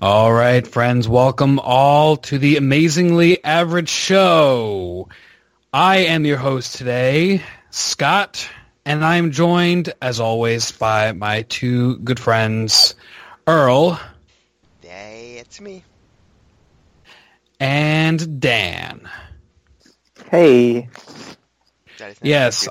All right, friends, welcome all to the Amazingly Average Show. I am your host today, Scott, and I am joined, as always, by my two good friends, Earl. Hey, it's me. And Dan. Hey. Yes,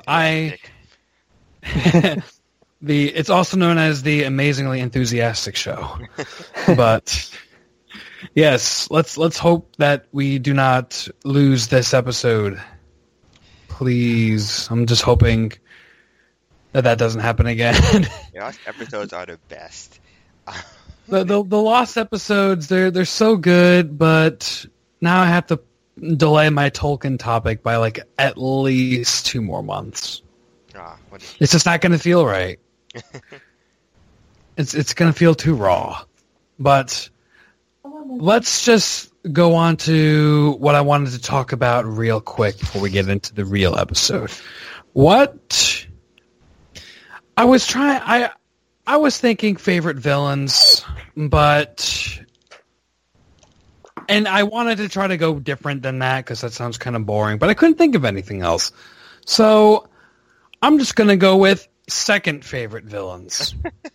it's also known as the Amazingly Enthusiastic Show. But yes, let's hope that we do not lose this episode. Please. I'm just hoping that doesn't happen again. Lost episodes are the best. The lost episodes, they're so good, but now I have to delay my Tolkien topic by like at least 2 more months. It's just not going to feel right. It's going to feel too raw. But let's just go on to what I wanted to talk about real quick before we get into the real episode. I was thinking favorite villains, and I wanted to try to go different than that because that sounds kind of boring, but I couldn't think of anything else. So I'm just going to go with second favorite villains.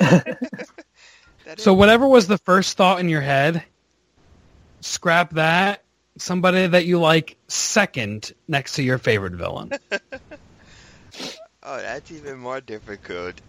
So whatever was the first thought in your head, scrap that. Somebody that you like second next to your favorite villain. Oh, that's even more difficult.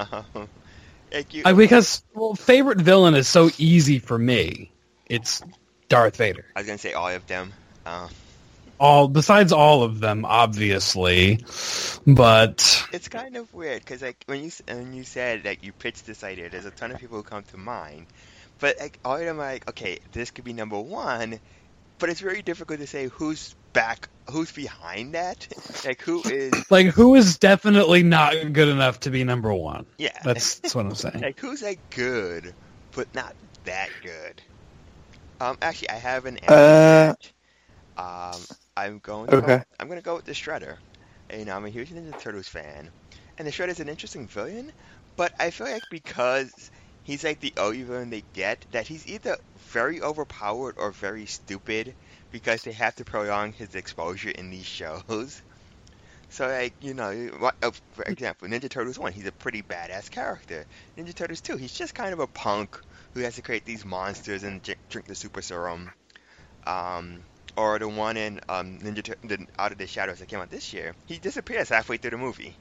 Because favorite villain is so easy for me. It's Darth Vader. I was going to say all of them. Besides all of them, obviously, but it's kind of weird because like when you said like you pitched this idea, there's a ton of people who come to mind, but like all of them are like, okay, this could be number one, but it's very difficult to say who's behind that, who is definitely not good enough to be number one. Yeah, that's what I'm saying. Like who's like good, but not that good. Actually, I have an answer. I'm going to go with the Shredder. You know, I'm a huge Ninja Turtles fan, and the Shredder's an interesting villain, but I feel like because he's like the only villain they get, that he's either very overpowered or very stupid because they have to prolong his exposure in these shows. So, like, you know, for example, Ninja Turtles 1, he's a pretty badass character. Ninja Turtles 2, he's just kind of a punk who has to create these monsters and drink the super serum. Or the one in Out of the Shadows that came out this year, he disappears halfway through the movie.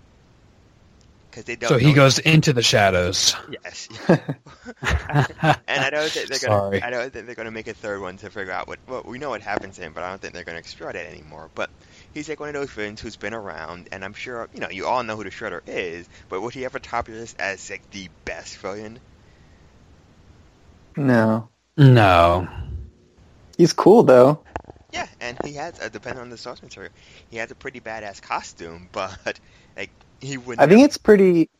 So he goes into the shadows. Yes. And I don't think they're going to make a third one to figure out well, we know what happens to him, but I don't think they're going to explore that anymore. But he's like one of those villains who's been around, and I'm sure, you know, you all know who the Shredder is, but would he ever top your list as like the best villain? No. He's cool, though. Yeah, and he has, depending on the source material, he has a pretty badass costume, but, like, he wouldn't... I think it's pretty,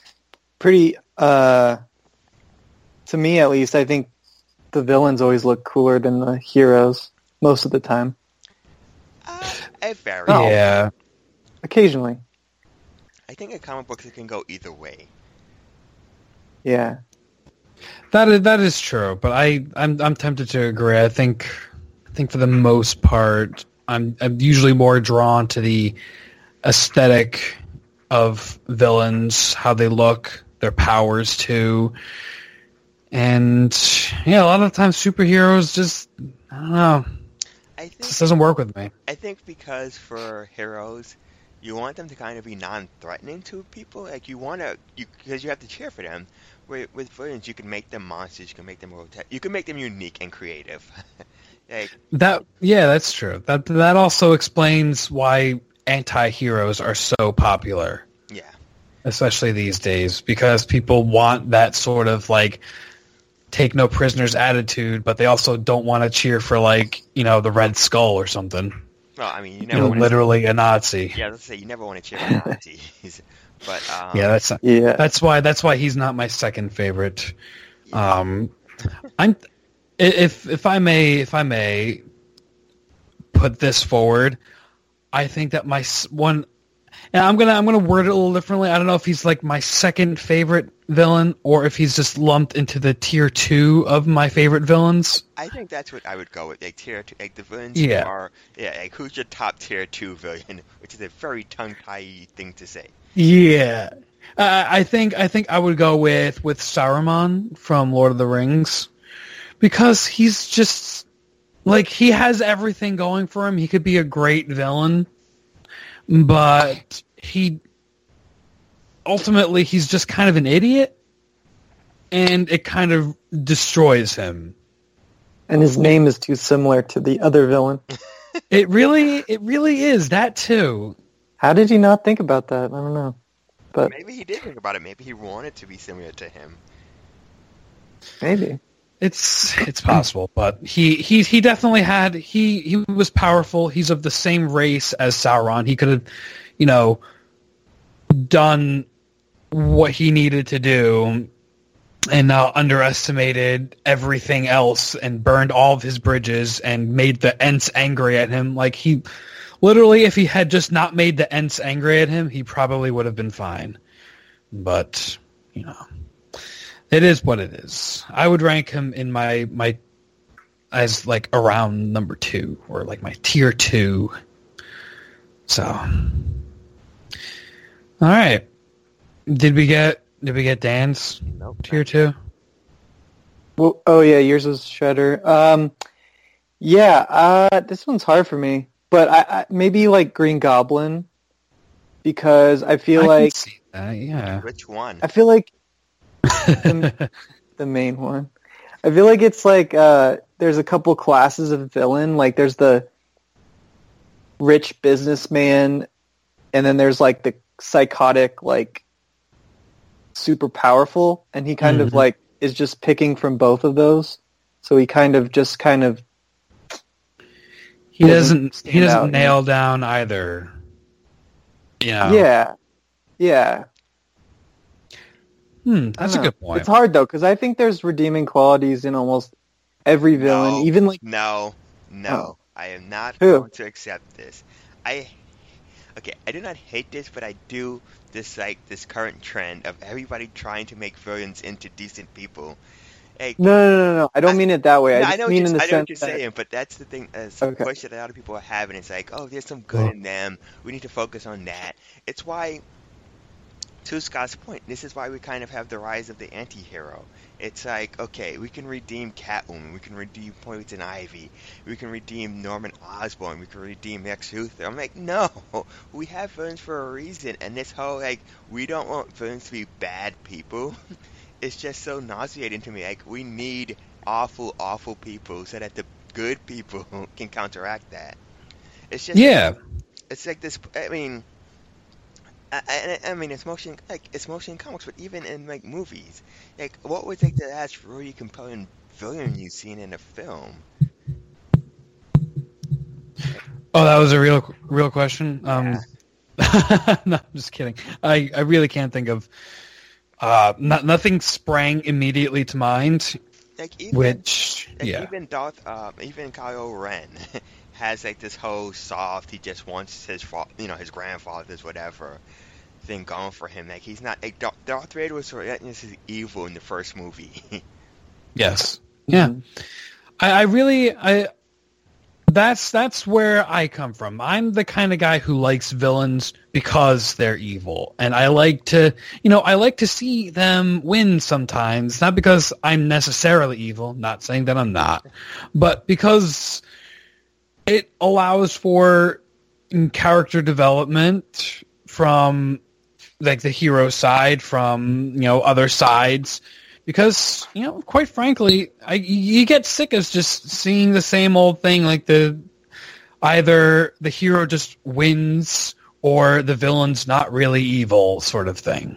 to me at least, I think the villains always look cooler than the heroes, most of the time. It varies. Oh. Yeah. Occasionally. I think in comic books it can go either way. Yeah. That is true, but I'm tempted to agree. I think for the most part, I'm usually more drawn to the aesthetic of villains, how they look, their powers too, and yeah, a lot of times superheroes just, I don't know, it just doesn't work with me. I think because for heroes, you want them to kind of be non-threatening to people. Like because you have to cheer for them. With villains, you can make them monsters. You can make them you can make them unique and creative. That's true. That also explains why anti-heroes are so popular. Yeah, especially these days, because people want that sort of like take no prisoners attitude, but they also don't want to cheer for like, you know, the Red Skull or something. Well, I mean, you never literally a Nazi. Yeah, let's say you never want to cheer for Nazis. But that's why he's not my second favorite. Yeah. If I may put this forward, I think that my one, And I'm gonna word it a little differently. I don't know if he's like my second favorite villain or if he's just lumped into the tier 2 of my favorite villains. I think that's what I would go with, like tier 2, like the villains Yeah. who are, like who's your top tier 2 villain, which is a very tongue-tie thing to say. Yeah. I think I would go with Saruman from Lord of the Rings because he's just like he has everything going for him. He could be a great villain, but ultimately he's just kind of an idiot, and it kind of destroys him. And his name is too similar to the other villain. It really is that too. How did he not think about that? I don't know. But Maybe he did think about it. Maybe he wanted to be similar to him. maybe. It's possible, but he definitely had he was powerful. He's of the same race as Sauron. He could have, done what he needed to do, and now underestimated everything else and burned all of his bridges and made the Ents angry at him. Like he literally, if he had just not made the Ents angry at him, he probably would have been fine. But it is what it is. I would rank him in my as like around number 2 or like my tier 2. So, all right. Did we get Dan's Nope. tier 2? Well, oh yeah, yours was Shredder. This one's hard for me, but I maybe like Green Goblin because I feel I like can see that, yeah. Which one? I feel like the main one. I feel like it's like there's a couple classes of villain. Like there's the rich businessman, and then there's like the psychotic, like super powerful, and he kind of like is just picking from both of those. So he kind of he doesn't stand out, nail down either. Yeah. That's a good point. It's hard though because I think there's redeeming qualities in almost every villain, No. even like No. Oh. I am not Who? going to accept this. I do not hate this, but I do dislike this current trend of everybody trying to make villains into decent people. Like, no. I don't mean it that way. no, I just mean in the I know sense what you're saying, but that's the thing. Some Okay. question that a lot of people are having. It's like, oh, there's some good in them. We need to focus on that. It's why, to Scott's point, this is why we kind of have the rise of the anti-hero. It's like, okay, we can redeem Catwoman, we can redeem Poison Ivy, we can redeem Norman Osborn, we can redeem Lex Luthor. I'm like, no, we have villains for a reason, and this whole, like, we don't want villains to be bad people, it's just so nauseating to me. Like, we need awful, awful people so that the good people can counteract that. It's just, it's like this, I mean, it's motion comics, but even in like movies, like what was like the last really compelling villain you've seen in a film? Oh, that was a real question. No, I'm just kidding. I really can't think of. Nothing sprang immediately to mind. Like even, even Kylo Ren has like this whole soft. He just wants his his grandfather's whatever thing going for him. Like he's not like Darth Vader was sort of this is evil in the first movie. Yes. Yeah. That's where I come from. I'm the kind of guy who likes villains because they're evil, and I like to see them win sometimes, not because I'm necessarily evil, not saying that I'm not, but because it allows for character development from like the hero side, from other sides. Because, quite frankly, you get sick of just seeing the same old thing, like either the hero just wins or the villain's not really evil sort of thing.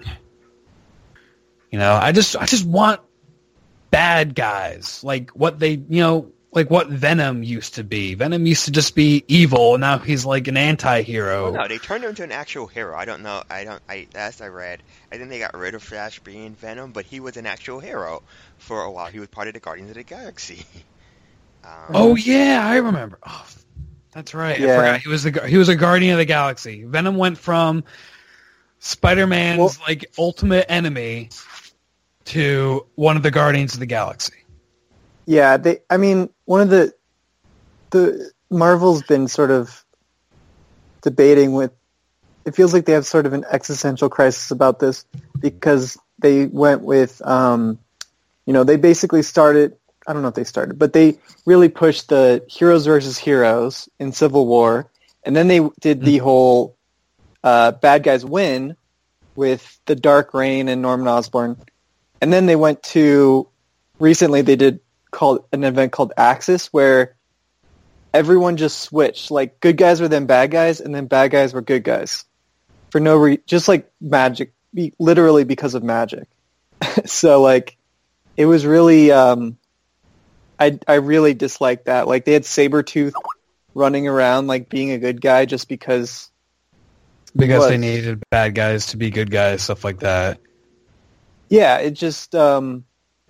I just want bad guys, like what like what Venom used to be. Venom used to just be evil, and now he's like an anti-hero. Oh, no, they turned him into an actual hero. I don't know. As I read, I think they got rid of Flash being Venom, but he was an actual hero for a while. He was part of the Guardians of the Galaxy. Oh yeah, I remember. Oh, That's right. Yeah. I forgot. He was a Guardian of the Galaxy. Venom went from Spider-Man's ultimate enemy to one of the Guardians of the Galaxy. Yeah, one of the Marvel's been sort of debating with. It feels like they have sort of an existential crisis about this because they went with, they basically started. I don't know if they started, but they really pushed the heroes versus heroes in Civil War, and then they did the whole bad guys win with the Dark Reign and Norman Osborn, and then they went to recently they did an event called Axis where everyone just switched. Like good guys were then bad guys, and then bad guys were good guys for no reason, just like magic, literally because of magic. So like it was really. I really disliked that. Like they had Sabretooth running around like being a good guy just because they needed bad guys to be good guys, stuff like that. Yeah, it just that's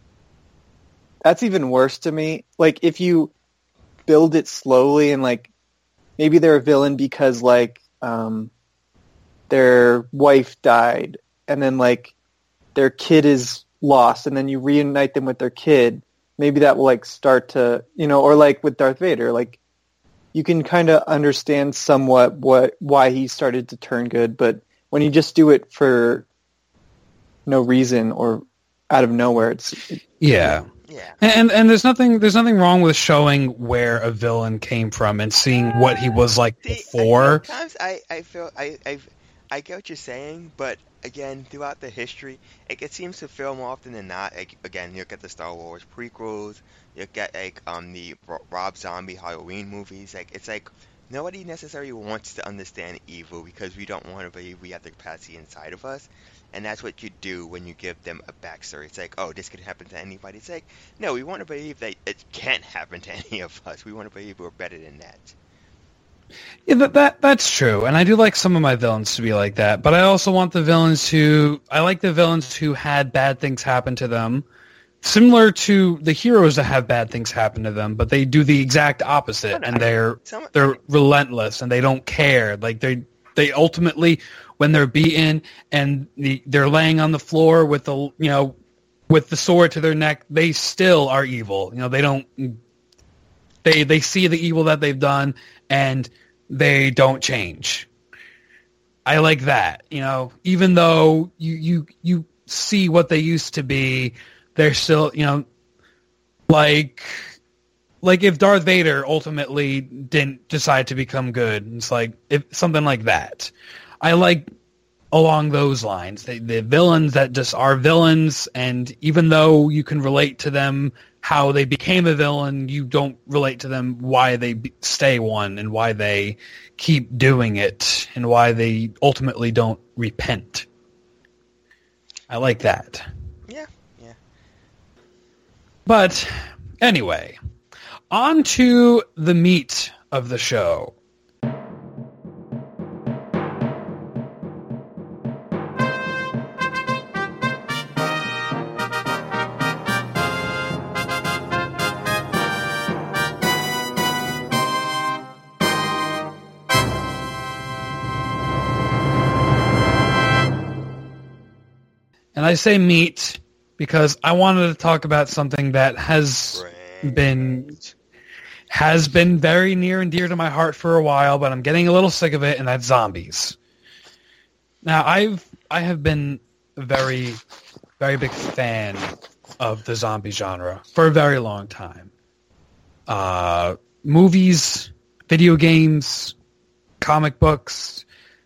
even worse to me. Like if you build it slowly and like maybe they're a villain because like their wife died and then like their kid is lost and then you reunite them with their kid. Maybe that will like start to, or like with Darth Vader, like you can kind of understand somewhat why he started to turn good, but when you just do it for no reason or out of nowhere, yeah. And there's nothing wrong with showing where a villain came from and seeing what he was like before. Sometimes I feel I get what you're saying, but again, throughout the history, it seems to feel more often than not. Again, you look at the Star Wars prequels, you get the Rob Zombie Halloween movies. It's like nobody necessarily wants to understand evil because we don't want to believe we have the capacity inside of us, and that's what you do when you give them a backstory. It's like, oh, this could happen to anybody. It's like, no, we want to believe that it can't happen to any of us. We want to believe we're better than that. Yeah, that's true, and I do like some of my villains to be like that, but I also want the villains I like the villains who had bad things happen to them, similar to the heroes that have bad things happen to them, but they do the exact opposite, and they're relentless, and they don't care. Like, they ultimately, when they're beaten, and they're laying on the floor with the sword to their neck, they still are evil. They don't... They see the evil that they've done, and they don't change. I like that, even though you see what they used to be, they're still, like if Darth Vader ultimately didn't decide to become good, it's like something like that. I like along those lines, the villains that just are villains, and even though you can relate to them how they became a villain, you don't relate to them why they stay one and why they keep doing it and why they ultimately don't repent. I like that. Yeah. But anyway, on to the meat of the show. And I say meat because I wanted to talk about something that has been very near and dear to my heart for a while, but I'm getting a little sick of it, and that's zombies. Now, I have been a very, very big fan of the zombie genre for a very long time. Movies, video games, comic books.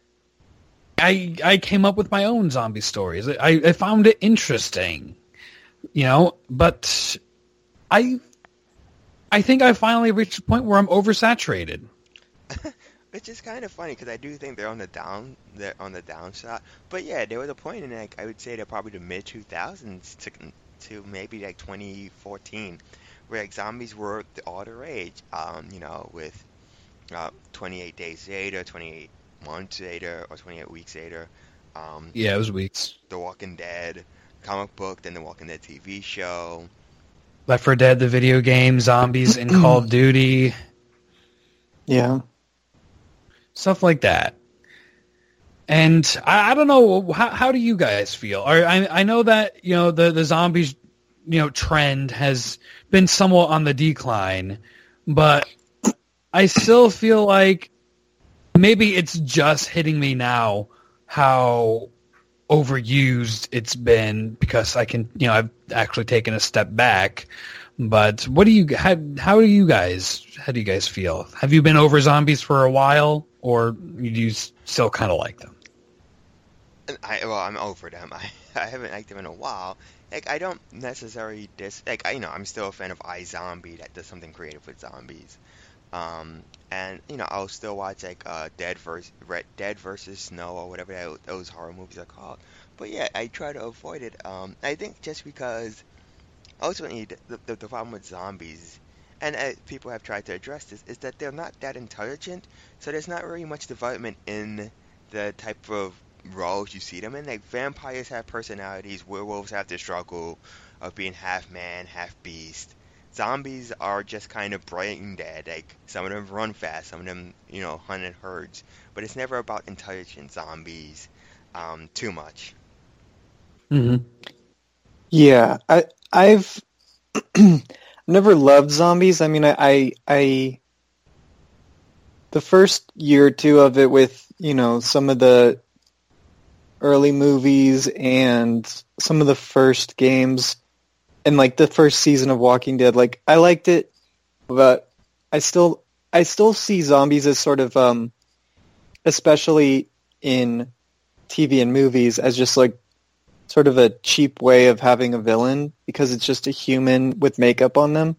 I came up with my own zombie stories. I found it interesting, but I think I finally reached a point where I'm oversaturated. Which is kind of funny because I do think they're on the downside. But yeah, there was a point in I would say that probably the mid 2000s to maybe 2014, where zombies were all the rage. With 28 Days Later, 28 months later, or 28 weeks later. Yeah, it was weeks. The Walking Dead comic book, then the Walking Dead TV show. Left 4 Dead, the video game, zombies in Call of Duty. Yeah. Stuff like that. And I don't know, how do you guys feel? I know that, the zombies, trend has been somewhat on the decline, but I still feel like maybe it's just hitting me now how overused it's been because I've actually taken a step back. But how do you guys feel? Have you been over zombies for a while, or do you still kind of like them? I'm over them. I haven't liked them in a while. Like, I don't necessarily I'm still a fan of iZombie that does something creative with zombies. And I'll still watch Dead versus Snow or whatever those horror movies are called. But yeah, I try to avoid it. I think just because ultimately the problem with zombies, and people have tried to address this, is that they're not that intelligent. So there's not really much development in the type of roles you see them in. Like, vampires have personalities, werewolves have the struggle of being half man, half beast. Zombies are just kind of brain dead. Like, some of them run fast, some of them, hunt in herds. But it's never about intelligent zombies too much. Mm-hmm. Yeah, I've never loved zombies. I mean, I the first year or two of it with, some of the early movies and some of the first games and like the first season of Walking Dead, like I liked it, but I still see zombies as sort of especially in TV and movies as just like sort of a cheap way of having a villain because it's just a human with makeup on them.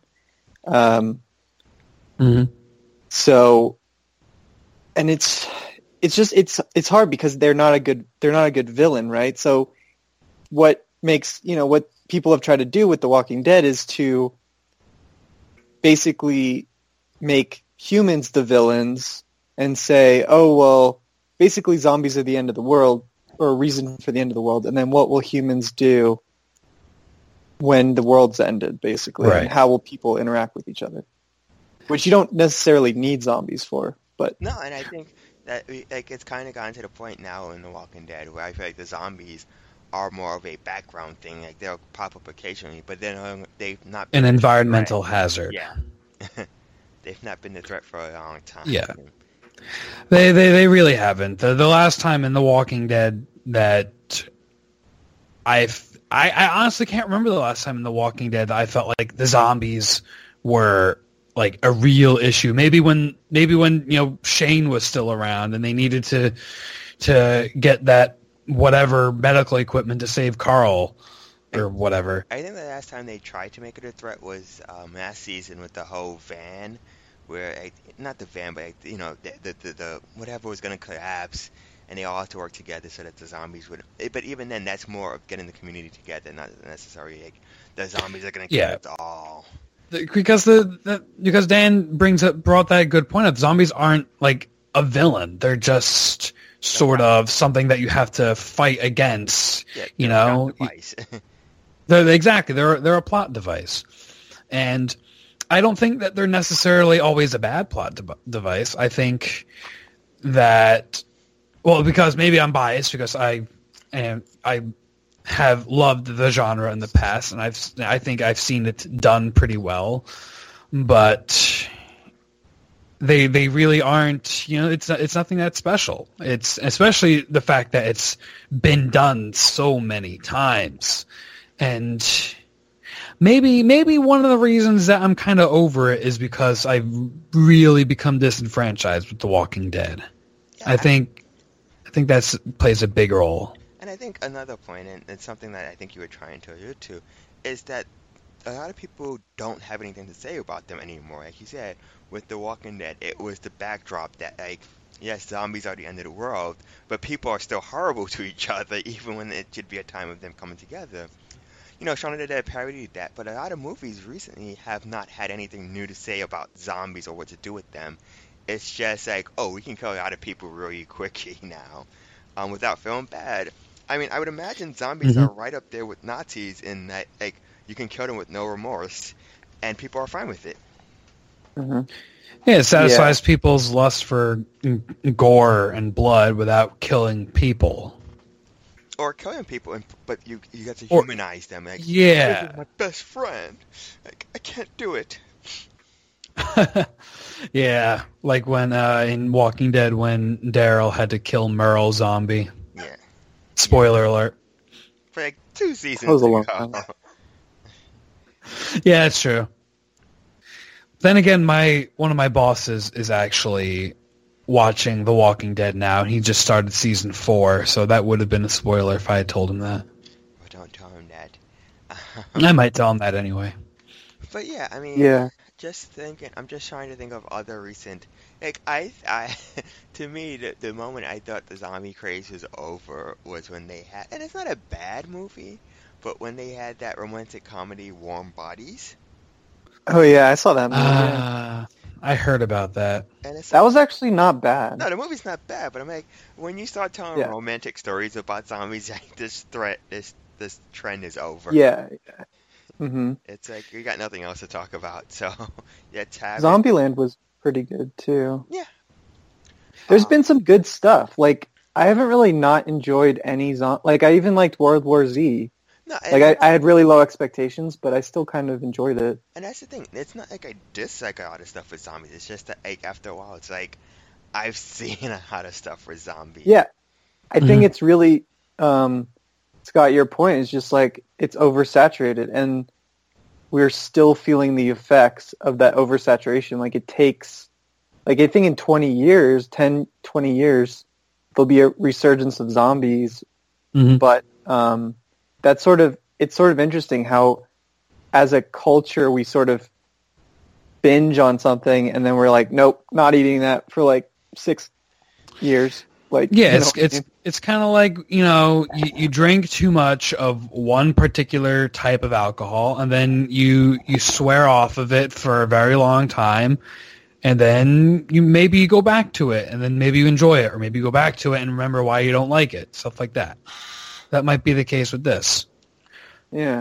Mm-hmm. So, and it's hard because they're not a good villain, right? So what makes, what people have tried to do with The Walking Dead is to basically make humans the villains and say, oh, well, basically zombies are the end of the world or a reason for the end of the world. And then what will humans do when the world's ended, basically? Right. And how will people interact with each other? Which you don't necessarily need zombies for, but... No, and I think that it's kind of gotten to the point now in The Walking Dead where I feel like the zombies are more of a background thing. Like, they'll pop up occasionally, but then they've not been an environmental hazard. Yeah. They've not been the threat for a long time. Yeah. They really haven't. The last time in The Walking Dead that I honestly can't remember the last time in The Walking Dead that I felt like the zombies were like a real issue. Maybe when Shane was still around and they needed to get that whatever medical equipment to save Carl or whatever. I think the last time they tried to make it a threat was last season with the whole van, where not the van, but the whatever was going to collapse, and they all had to work together so that the zombies would. But even then, that's more of getting the community together, not necessarily like the zombies are going to kill us all. Because because Dan brought that good point up. Zombies aren't like a villain; they're just sort of something that you have to fight against. Yeah, device. They're a plot device, and I don't think that they're necessarily always a bad plot device. I think that, well, because maybe I'm biased because I have loved the genre in the past, and I think I've seen it done pretty well, but they really aren't. It's nothing that special. It's especially the fact that it's been done so many times, and maybe one of the reasons that I'm kind of over it is because I've really become disenfranchised with The Walking Dead. Yeah, I think that plays a big role. And I think another point, and it's something that I think you were trying to allude to, is that a lot of people don't have anything to say about them anymore. Like you said, with The Walking Dead, it was the backdrop that, like, yes, zombies are the end of the world, but people are still horrible to each other, even when it should be a time of them coming together. Shaun of the Dead parodied that, but a lot of movies recently have not had anything new to say about zombies or what to do with them. It's just like, oh, we can kill a lot of people really quickly now, without feeling bad. I mean, I would imagine zombies are right up there with Nazis in that, like, you can kill them with no remorse, and people are fine with it. Mm-hmm. Yeah, it satisfies people's lust for gore and blood without killing people. Or killing people, but you got to humanize them. Like, yeah. This is my best friend. Like, I can't do it. Yeah, like when in Walking Dead when Daryl had to kill Merle Zombie. Yeah. Spoiler alert. For like 2 seasons That was a long ago. time. Yeah, it's true. Then again, one of my bosses is actually watching The Walking Dead now, and he just started season 4, so that would have been a spoiler if I had told him that. Well, don't tell him that. I might tell him that anyway. But yeah, I mean, Yeah. just thinking, I'm just trying to think of other recent, like, to me, the moment I thought the zombie craze was over was when they had, and it's not a bad movie, but when they had that romantic comedy, Warm Bodies. Oh yeah, I saw that movie. Yeah. I heard about that. And it's That was actually not bad. no, the movie's not bad, but I'm like, when you start telling romantic stories about zombies, like, this trend is over. Yeah. Mm-hmm. It's like, you got nothing else to talk about, so, yeah, Zombieland was pretty good, too. Yeah. There's been some good stuff. Like, I haven't really not enjoyed any like, I even liked World War Z. No, Like, I had really low expectations, but I still kind of enjoyed it. And that's the thing. It's not like I dislike a lot of stuff with zombies. It's just that, like, after a while, it's like, I've seen a lot of stuff with zombies. Yeah. I think it's really, Scott, your point is just like, it's oversaturated, and we're still feeling the effects of that oversaturation. Like, it takes, like, I think in 20 years, there'll be a resurgence of zombies, but it's sort of interesting how, as a culture, we sort of binge on something, and then we're like, nope, not eating that for like 6 years. Like, yeah, it's kind of like, you drink too much of one particular type of alcohol, and then you swear off of it for a very long time, and then you go back to it, and then maybe you enjoy it, or maybe you go back to it and remember why you don't like it, stuff like that. That might be the case with this. Yeah.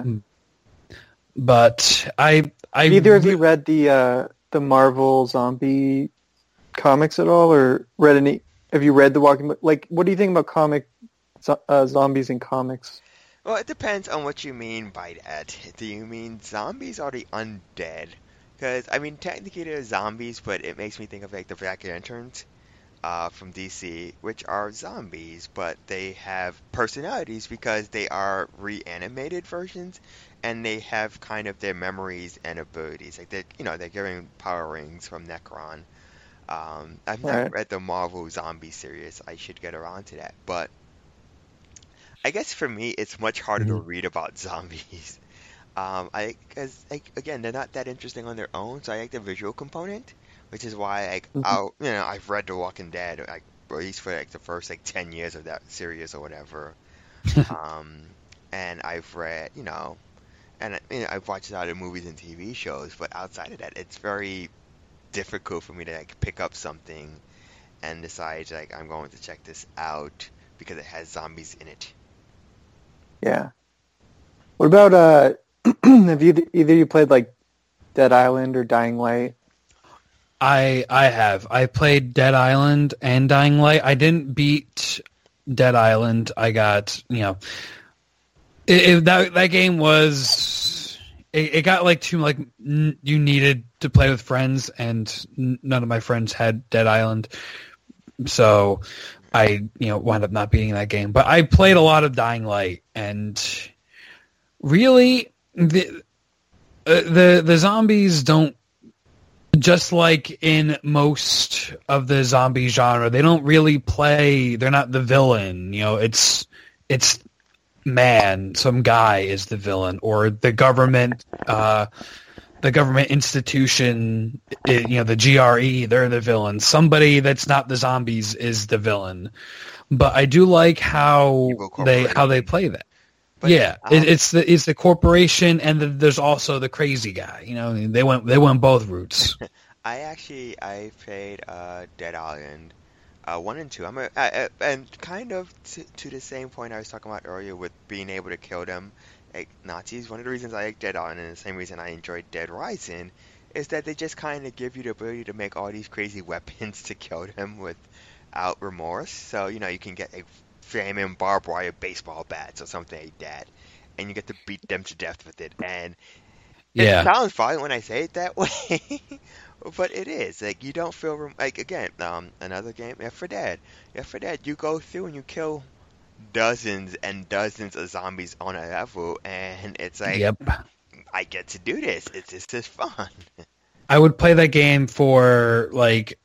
But have either of you read the Marvel zombie comics at all, or read any? Have you read The Walking Dead? Like, what do you think about zombies in comics? Well, it depends on what you mean by that. Do you mean zombies or the undead? Because, I mean, technically they're zombies, but it makes me think of, like, the Black Lanterns from DC, which are zombies, but they have personalities because they are reanimated versions, and they have kind of their memories and abilities. Like, they're getting power rings from Necron. I've not read the Marvel Zombie series. I should get around to that. But I guess for me, it's much harder to read about zombies. Because again, they're not that interesting on their own. So I like the visual component, which is why I've read The Walking Dead, like, at least for like the first 10 years of that series or whatever. And I've read, and I've watched a lot of movies and TV shows. But outside of that, it's very difficult for me to pick up something and decide I'm going to check this out because it has zombies in it. Yeah. What about have either you played like Dead Island or Dying Light? I have. I played Dead Island and Dying Light. I didn't beat Dead Island. I got that game was. It got too you needed to play with friends, and none of my friends had Dead Island, so I wound up not beating that game. But I played a lot of Dying Light, and really the zombies don't, just like in most of the zombie genre, they don't really play. They're not the villain. It's man, some guy is the villain, or the government institution, the GRE, they're the villain. Somebody that's not the zombies is the villain. But I do like how they play that. But yeah, it's the corporation, and there's also the crazy guy. They went both routes. I played Dead Island 1 and 2. And kind of to the same point I was talking about earlier with being able to kill them like Nazis. One of the reasons I like Dead Island, and the same reason I enjoyed Dead Rising, is that they just kind of give you the ability to make all these crazy weapons to kill them without remorse. So, you know, you can get like flaming barbed wire baseball bats or something like that, and you get to beat them to death with it. And Yeah. it sounds violent when I say it that way, but it is. Like, you don't feel like, again, another game, Left 4 Dead. Left 4 Dead, you go through and you kill dozens and dozens of zombies on a level, and it's like, Yep. I get to do this. It's just fun. I would play that game for like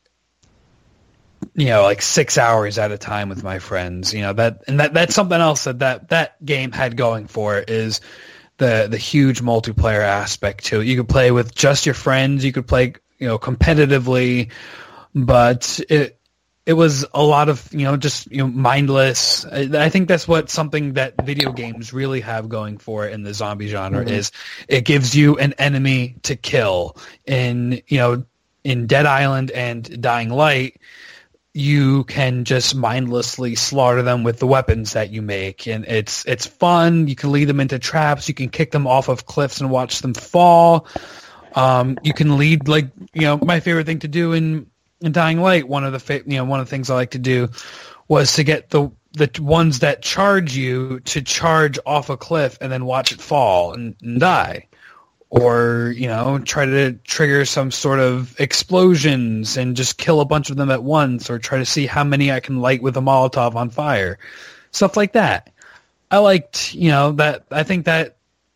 6 hours at a time with my friends. You know, that's something else that game had going for it, is the huge multiplayer aspect to it. You could play with just your friends, you could play, competitively, but it was a lot of, just mindless. I think that's something that video games really have going for it in the zombie genre, is it gives you an enemy to kill. In Dead Island and Dying Light, you can just mindlessly slaughter them with the weapons that you make, and it's fun. You can lead them into traps. You can kick them off of cliffs and watch them fall. You can lead, my favorite thing to do in Dying Light, one of the things I like to do was to get the ones that charge you to charge off a cliff and then watch it fall and die. Or, try to trigger some sort of explosions and just kill a bunch of them at once, or try to see how many I can light with a Molotov on fire. Stuff like that. I liked, that. I think that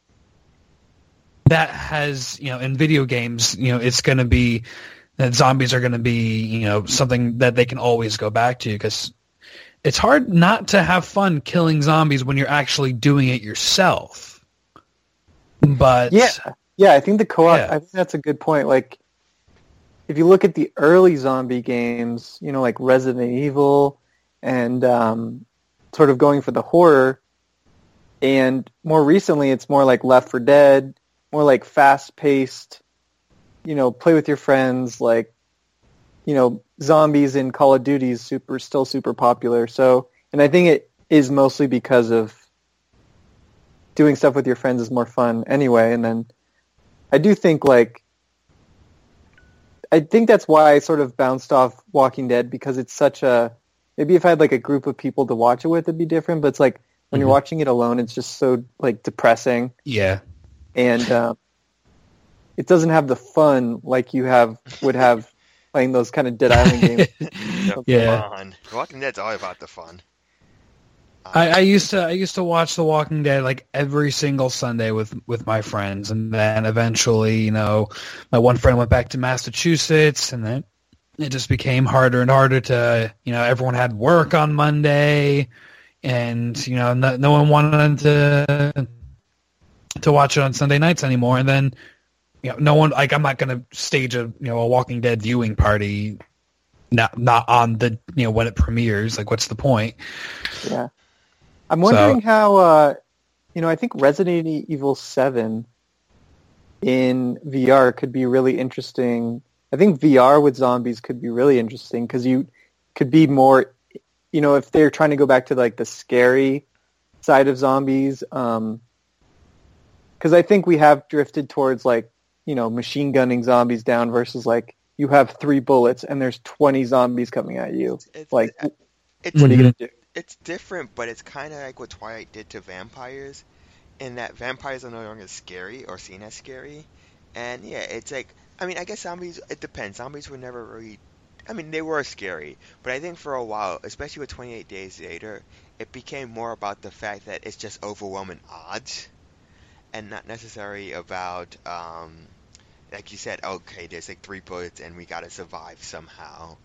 has, in video games, it's going to be that zombies are going to be, something that they can always go back to, because it's hard not to have fun killing zombies when you're actually doing it yourself. But yeah, I think the co-op. I think that's a good point. Like, if you look at the early zombie games, like Resident Evil, and sort of going for the horror, and more recently, it's more like Left 4 Dead, more like fast-paced. Play with your friends, like, zombies in Call of Duty is still super popular. So, and I think it is mostly because of doing stuff with your friends is more fun anyway. And then I do think, I think that's why I sort of bounced off Walking Dead, because it's such maybe if I had like a group of people to watch it with, it'd be different. But it's like when you're watching it alone, it's just so depressing. Yeah. And, it doesn't have the fun like you would have playing those kind of Dead Island games. Fun. Walking Dead's all about the fun. I used to watch The Walking Dead every single Sunday with my friends, and then eventually, my one friend went back to Massachusetts, and then it just became harder and harder to, everyone had work on Monday, and no one wanted to watch it on Sunday nights anymore, and then. No one, I'm not going to stage a Walking Dead viewing party, not on the, when it premieres. What's the point? Yeah. I'm wondering how, I think Resident Evil 7 in VR could be really interesting. I think VR with zombies could be really interesting, because you could be more, if they're trying to go back to the scary side of zombies, because I think we have drifted towards machine gunning zombies down versus you have 3 bullets and there's 20 zombies coming at you. What are you going to do? It's different, but it's kind of like what Twilight did to vampires, in that vampires are no longer scary or seen as scary. And yeah, it's I guess zombies, it depends. Zombies were never really, they were scary, but I think for a while, especially with 28 Days Later, it became more about the fact that it's just overwhelming odds, and not necessarily about, like you said, okay, there's 3 bullets and we gotta survive somehow.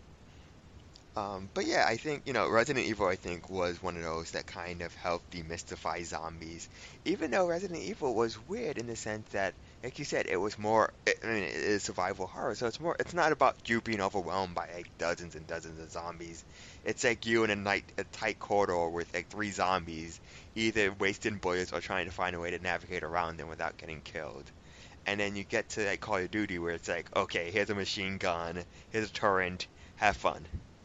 But yeah, I think, Resident Evil, I think, was one of those that kind of helped demystify zombies. Even though Resident Evil was weird in the sense that, like you said, it was more, it is survival horror, so it's not about you being overwhelmed by dozens and dozens of zombies. It's you in a tight corridor with 3 zombies, either wasting bullets or trying to find a way to navigate around them without getting killed. And then you get to Call of Duty, where it's okay, here's a machine gun, here's a turret, have fun.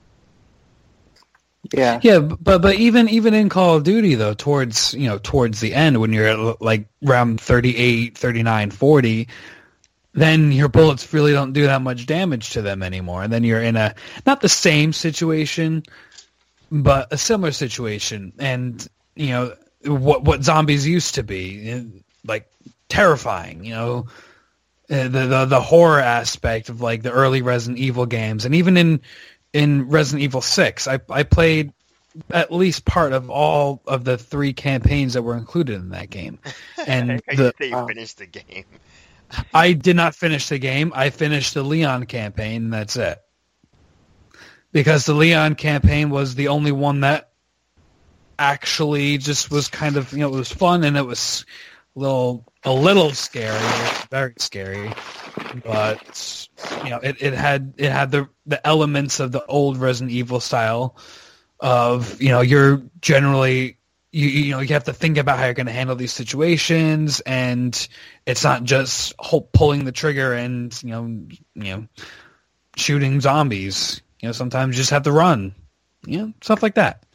Yeah. Yeah, but even in Call of Duty, though, towards the end, when you're at around 38, 39, 40, then your bullets really don't do that much damage to them anymore. And then you're in a, not the same situation, but a similar situation. And, you know, what zombies used to be, like, terrifying, you know, the horror aspect of, like, the early Resident Evil games. And even in Resident Evil 6, I played at least part of all of the 3 campaigns that were included in that game. And you finished the game. I did not finish the game. I finished the Leon campaign, and that's it. Because the Leon campaign was the only one that actually just was kind of, you know, it was fun, and it was a little scary, very scary. But, you know, it had the elements of the old Resident Evil style of, you know, you're generally... You know, you have to think about how you're going to handle these situations, and it's not just pulling the trigger and, you know, shooting zombies. You know, sometimes you just have to run. You know, stuff like that.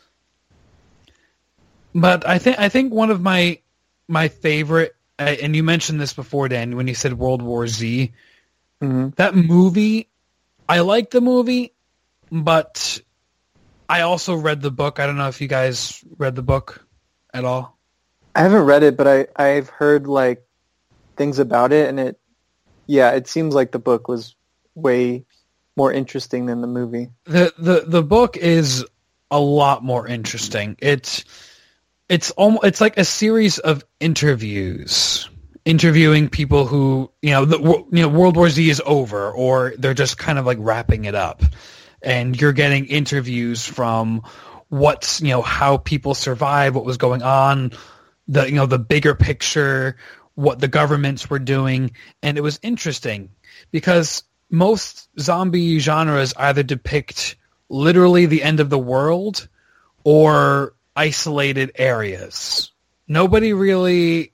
But I think one of my favorite, and you mentioned this before, Dan, when you said World War Z, that movie, I like the movie, but I also read the book. I don't know if you guys read the book at all. I haven't read it, but I've heard like things about it, and it seems like the book was way more interesting than the movie. The book is a lot more interesting. It's like a series of interviews, interviewing people who, you know, World War Z is over, or they're just kind of like wrapping it up. And you're getting interviews from what's, you know, how people survive, what was going on, the bigger picture, what the governments were doing. And it was interesting because most zombie genres either depict literally the end of the world or isolated areas. Nobody really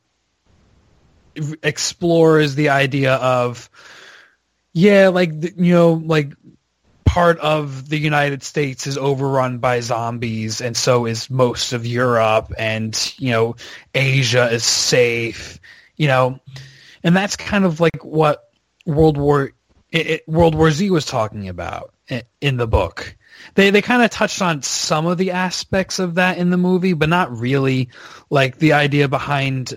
explores the idea of, part of the United States is overrun by zombies, and so is most of Europe, and, you know, Asia is safe, you know, and that's kind of like what World War Z was talking about in the book. They kind of touched on some of the aspects of that in the movie, but not really, like the idea behind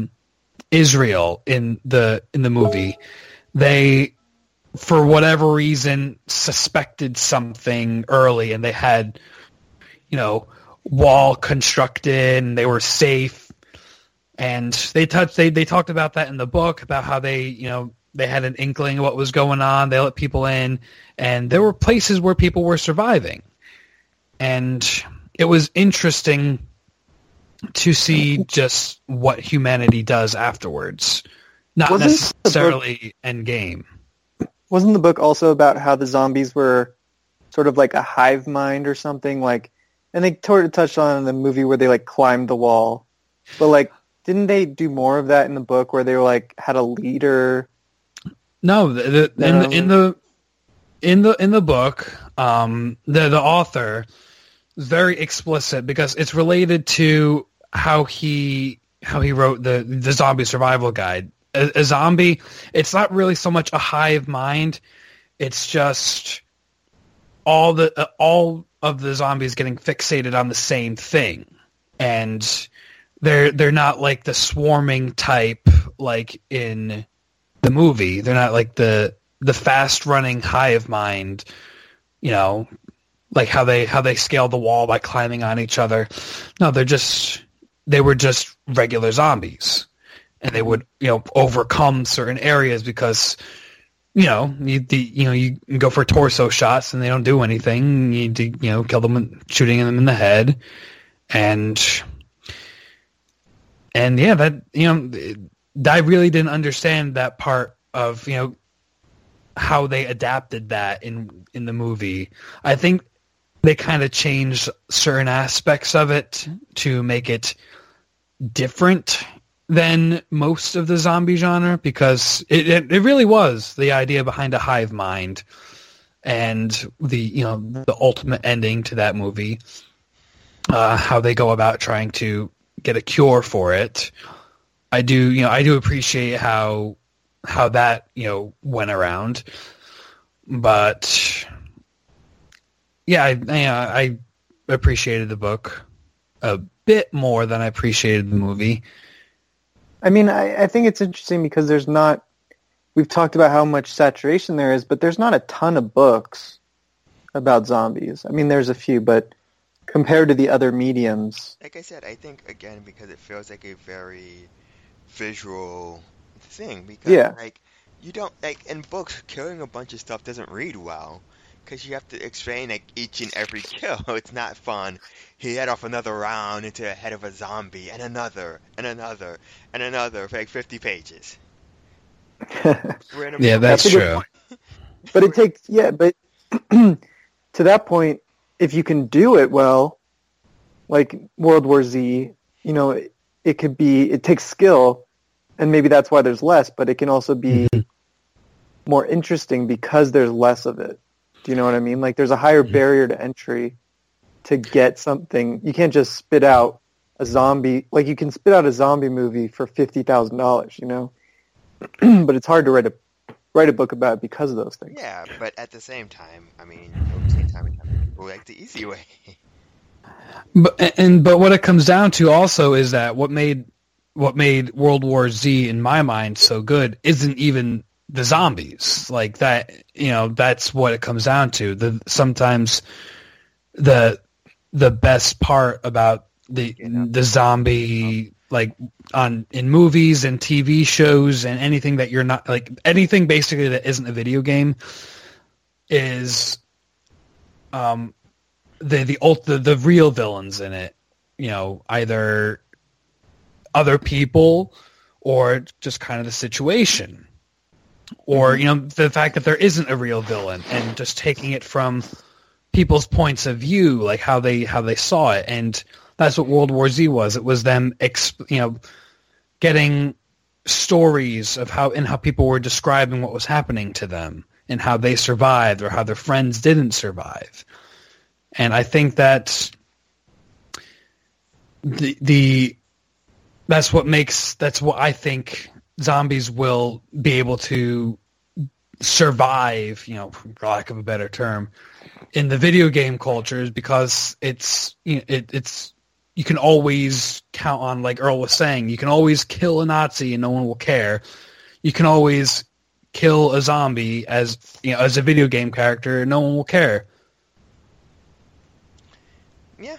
Israel in the movie. They, for whatever reason, suspected something early, and they had, you know, wall constructed, and they were safe. And they talked about that in the book, about how they had an inkling of what was going on. They let people in, and there were places where people were surviving. And it was interesting to see just what humanity does afterwards, not necessarily endgame. Wasn't the book also about how the zombies were sort of like a hive mind or something? Like, and they sort of touched on in the movie where they like climbed the wall, but like, didn't they do more of that in the book where they were like had a leader? No, in the book, the author is very explicit because it's related to how he wrote the zombie survival guide. A zombie, it's not really so much a hive mind. It's just all of the zombies getting fixated on the same thing, and they're not like the swarming type like in the movie. They're not like the fast running hive mind, you know, like how they scale the wall by climbing on each other. No, they were just regular zombies. And they would, you know, overcome certain areas because, you know, you can go for torso shots and they don't do anything. You need to, you know, kill them, shooting them in the head, and yeah, that, you know, I really didn't understand that part of, you know, how they adapted that in the movie. I think they kind of changed certain aspects of it to make it different than most of the zombie genre, because it really was the idea behind a hive mind, and the ultimate ending to that movie, how they go about trying to get a cure for it. I do appreciate how how that went around. But yeah, I appreciated the book a bit more than I appreciated the movie. I mean, I think it's interesting because we've talked about how much saturation there is, but there's not a ton of books about zombies. I mean, there's a few, but compared to the other mediums. Like I said, I think, again, because it feels like a very visual thing. Because, you don't, in books, killing a bunch of stuff doesn't read well. Because you have to explain, each and every kill. It's not fun. He let off another round into the head of a zombie, and another, and another, and another for 50 pages. Yeah, that's true. But it takes, but to that point, if you can do it well, like World War Z, it takes skill, and maybe that's why there's less, but it can also be more interesting because there's less of it. Do you know what I mean? Like, there's a higher barrier to entry to get something. You can't just spit out a zombie. Like, you can spit out a zombie movie for $50,000, but it's hard to write a book about it because of those things. Yeah, but at the same time, people like the easy way. But what it comes down to also is that what made World War Z in my mind so good isn't even the zombies. Like that, that's what it comes down to. Sometimes the best part about the zombie, like in movies and TV shows and anything that you're not, like anything basically that isn't a video game, is the real villains in it. Either other people or just kind of the situation. Or, the fact that there isn't a real villain and just taking it from people's points of view, like how they saw it. And that's what World War Z was. It was them, getting stories of how people were describing what was happening to them and how they survived or how their friends didn't survive. And I think that that's what I think zombies will be able to survive, for lack of a better term, in the video game cultures, because it's you can always count on, like Earl was saying, you can always kill a Nazi and no one will care. You can always kill a zombie as a video game character and no one will care. Yeah.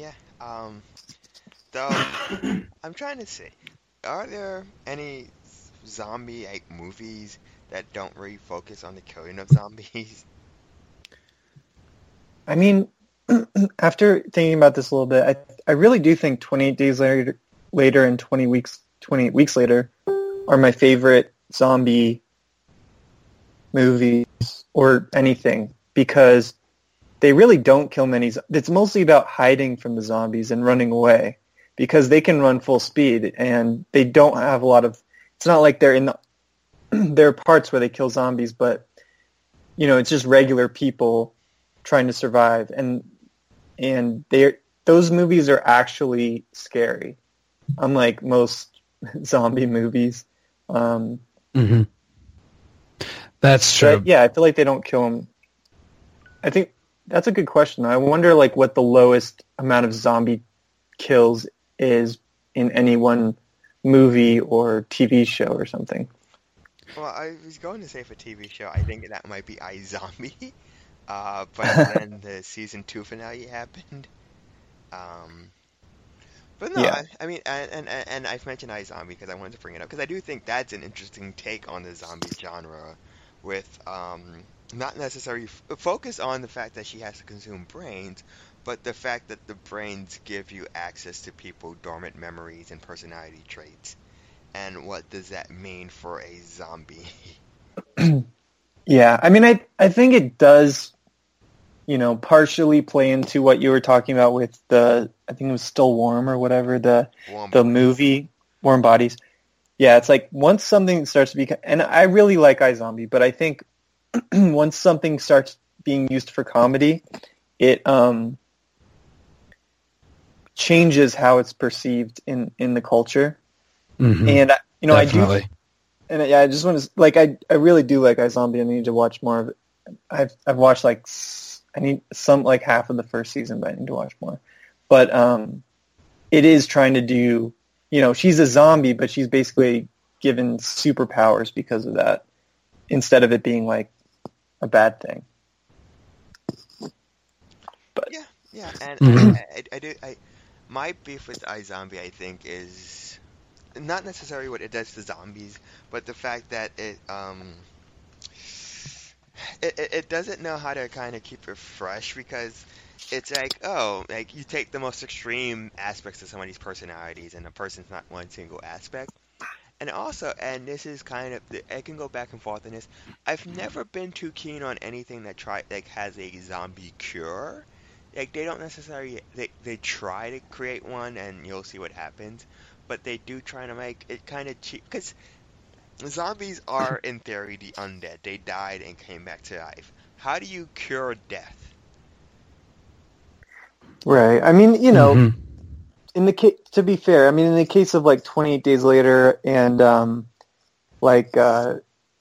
Though I'm trying to see, are there any zombie movies that don't really focus on the killing of zombies? I mean, after thinking about this a little bit, I really do think 28 Days Later and 28 Weeks Later are my favorite zombie movies or anything, because they really don't kill many. It's mostly about hiding from the zombies and running away, because they can run full speed and they don't have a lot of. It's not like there are parts where they kill zombies, but it's just regular people trying to survive, and those movies are actually scary, unlike most zombie movies. That's true. But, yeah, I feel like they don't kill them. I think that's a good question. I wonder what the lowest amount of zombie kills is in any one movie or TV show or something. Well, I was going to say for TV show, I think that might be iZombie, but then the season 2 finale happened. But no, Yeah. I mean, and I've mentioned iZombie because I wanted to bring it up, because I do think that's an interesting take on the zombie genre, with not necessarily focus on the fact that she has to consume brains, but the fact that the brains give you access to people's dormant memories and personality traits. And what does that mean for a zombie? Yeah, I mean, I think it does, partially play into what you were talking about with I think it was Still Warm or whatever, the movie, Warm Bodies. Yeah, it's like once something starts to become, and I really like iZombie, but I think once something starts being used for comedy, it changes how it's perceived in the culture. Mm-hmm. And And I just want to like I really do like iZombie. I need to watch more of it. I've watched like I need some like half of the first season, but I need to watch more. But it is trying to do, she's a zombie, but she's basically given superpowers because of that, instead of it being like a bad thing. But yeah, and my beef with iZombie, I think, is not necessarily what it does to zombies, but the fact that it doesn't know how to kind of keep it fresh, because it's like, like you take the most extreme aspects of somebody's personalities and the person's not one single aspect. And also, and this is kind of, I can go back and forth on this, I've never been too keen on anything that has a zombie cure. Like, they don't necessarily, they try to create one and you'll see what happens, but they do try to make it kind of cheap, because zombies are, in theory, the undead. They died and came back to life. How do you cure death? Right. I mean, in the case, to be fair, I mean, in the case of like 28 Days Later and Left 4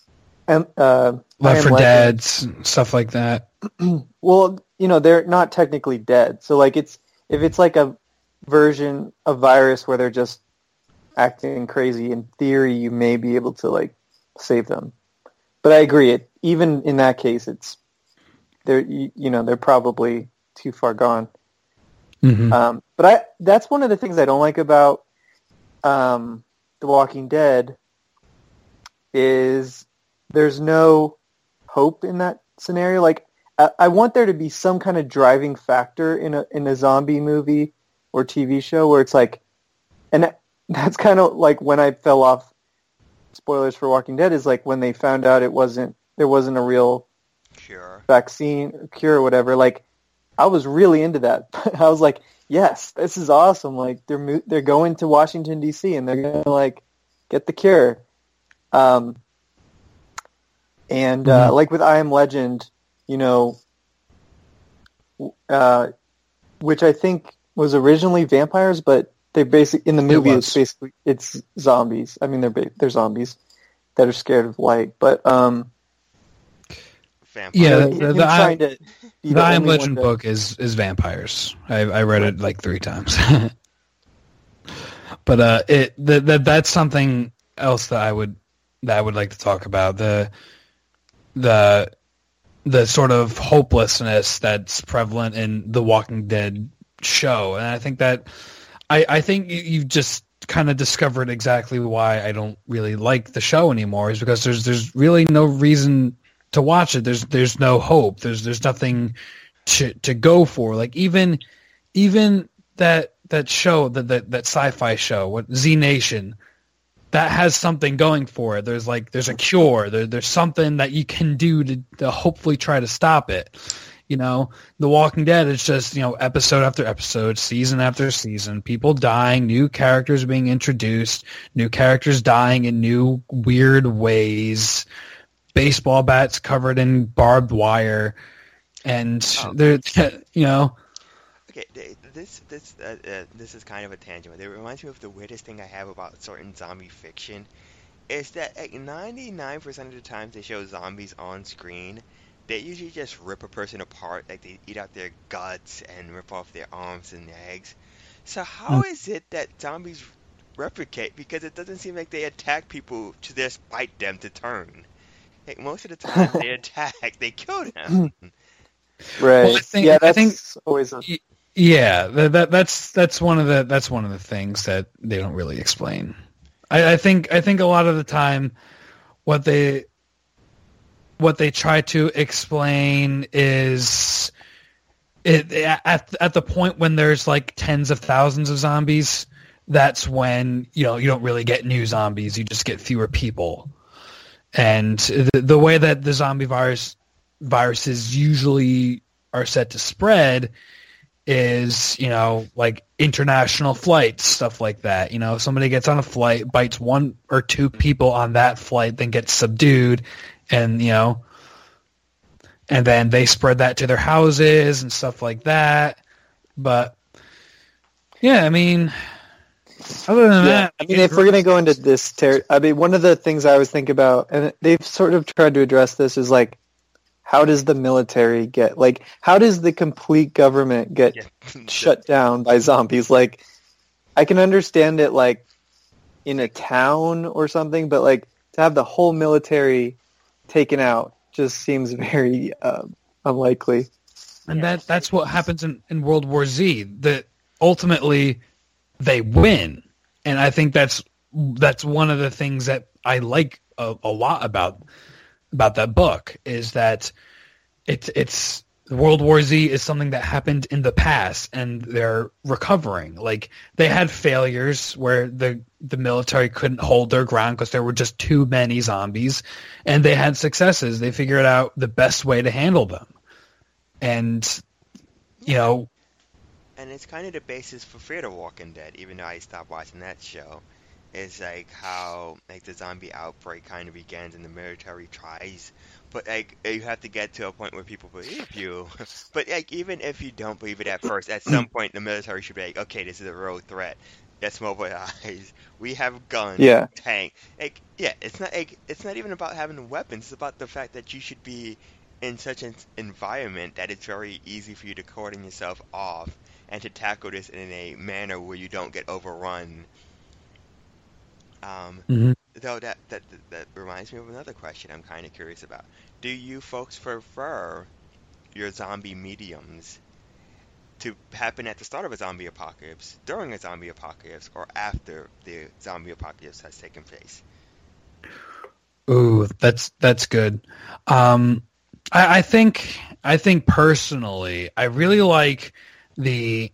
Dead, stuff like that. Well, they're not technically dead. So like if it's like a version of virus where they're just acting crazy, in theory you may be able to like save them. But I agree, even in that case they're probably too far gone. Mm-hmm. But that's one of the things I don't like about The Walking Dead is there's no hope in that scenario. Like I want there to be some kind of driving factor in a zombie movie or TV show where it's like, and that's kind of like when I fell off. Spoilers for Walking Dead is like when they found out there wasn't a real vaccine or cure or whatever. Like I was really into that. I was like, yes, this is awesome. Like they're going to Washington D.C. and they're gonna like get the cure. Like with I Am Legend, which I think was originally vampires, but they basically in the movie it's zombies. I mean they're zombies that are scared of light, but the I Am Legend book is vampires. I read it like 3 times. But that's something else that I would like to talk about, the sort of hopelessness that's prevalent in the Walking Dead show, and I think that I think you've just kind of discovered exactly why I don't really like the show anymore, is because there's really no reason to watch it. There's no hope. There's nothing to go for. Like even that show, that sci-fi show, what Z Nation, that has something going for it. There's a cure. There's something that you can do to hopefully try to stop it. The Walking Dead is just, episode after episode, season after season, people dying, new characters being introduced, new characters dying in new weird ways, baseball bats covered in barbed wire, and they're, Okay, this is kind of a tangent, but it reminds me of the weirdest thing I have about certain zombie fiction, is that like 99% of the times they show zombies on screen, they usually just rip a person apart, like they eat out their guts and rip off their arms and legs. So how is it that zombies replicate? Because it doesn't seem like they attack people to just bite them to turn. Like most of the time they attack, they kill them. Right. Well, I think always that's one of the things that they don't really explain. I think a lot of the time what they try to explain is at the point when there's like tens of thousands of zombies, that's when you don't really get new zombies, you just get fewer people. And the way that the zombie viruses usually are set to spread is, like international flights, stuff like that. If somebody gets on a flight, bites 1 or 2 people on that flight, then gets subdued, and and then they spread that to their houses and stuff like that. But yeah, I mean, Other than that, I mean, if we're gonna go into this, I mean, one of the things I always think about, and they've sort of tried to address this, is like, how does the military get, like, how does the complete government get shut down by zombies? Like, I can understand it, like, in a town or something, but like to have the whole military taken out just seems very unlikely. And that's what happens in World War Z. That ultimately they win, and I think that's one of the things that I like a lot about that book is that it's World War Z is something that happened in the past, and they're recovering. Like, they had failures where the military couldn't hold their ground because there were just too many zombies, and they had successes. They figured out the best way to handle them. And, you know... And it's kind of the basis for Fear the Walking Dead, even though I stopped watching that show. Is like how like the zombie outbreak kind of begins and the military tries, but like you have to get to a point where people believe you. But like even if you don't believe it at first, at some point the military should be like, okay, this is a real threat. Let's mobilize. We have guns, tank. Like it's not even about having weapons. It's about the fact that you should be in such an environment that it's very easy for you to cordon yourself off and to tackle this in a manner where you don't get overrun. Though that reminds me of another question I'm kind of curious about. Do you folks prefer your zombie mediums to happen at the start of a zombie apocalypse, during a zombie apocalypse, or after the zombie apocalypse has taken place? Ooh, that's good. I think personally, I really like the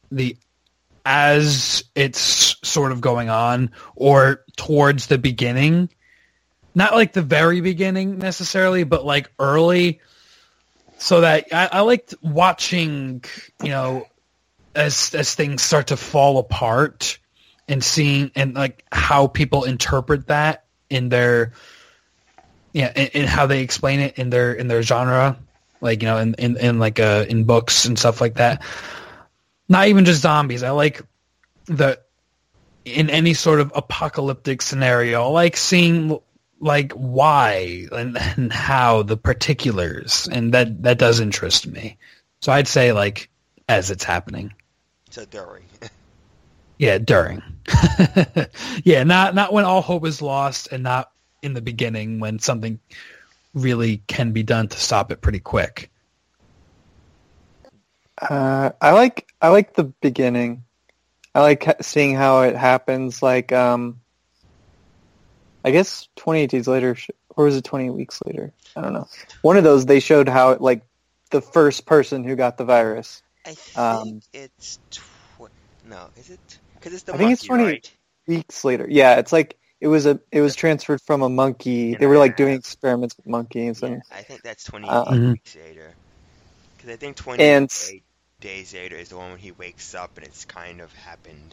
as it's sort of going on or towards the beginning, not like the very beginning necessarily, but like early, so that I liked watching, you know, as things start to fall apart and seeing and like how people interpret that in their, in how they explain it in their genre, like, you know, in like in books and stuff like that. Not even just zombies. I like in any sort of apocalyptic scenario, I like seeing like why and how, the particulars, and that does interest me. So I'd say like as it's happening. So during. Yeah, during. Yeah, not when all hope is lost, and not in the beginning when something really can be done to stop it pretty quick. I like the beginning. I like seeing how it happens. Like, I guess 28 days later, or was it 28 weeks later? I don't know. One of those, they showed how it, like, the first person who got the virus. I think it's no, is it? Because it's the I monkey, think it's 28 right? weeks later. Yeah, it's like it was transferred from a monkey. They were like doing experiments with monkeys, and I think that's 28 weeks later. Because I think 28 days later is the one when he wakes up and it's kind of happened.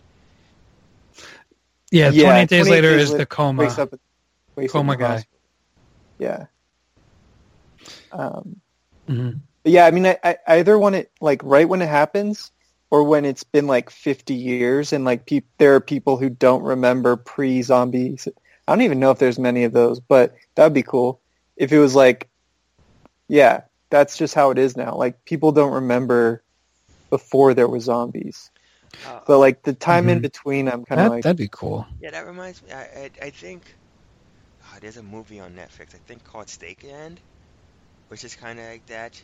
Yeah, 28 days later is the coma. Wakes up coma guy. Hospital. Yeah. But yeah, I mean, I either want it like right when it happens, or when it's been like 50 years and like there are people who don't remember pre-zombies. I don't even know if there's many of those, but that would be cool if it was like, yeah, that's just how it is now. Like, people don't remember before there were zombies. But like the time in between, I'm kind of like... That'd be cool. Yeah, that reminds me. I think there's a movie on Netflix, I think, called Stakeland, which is kind of like that.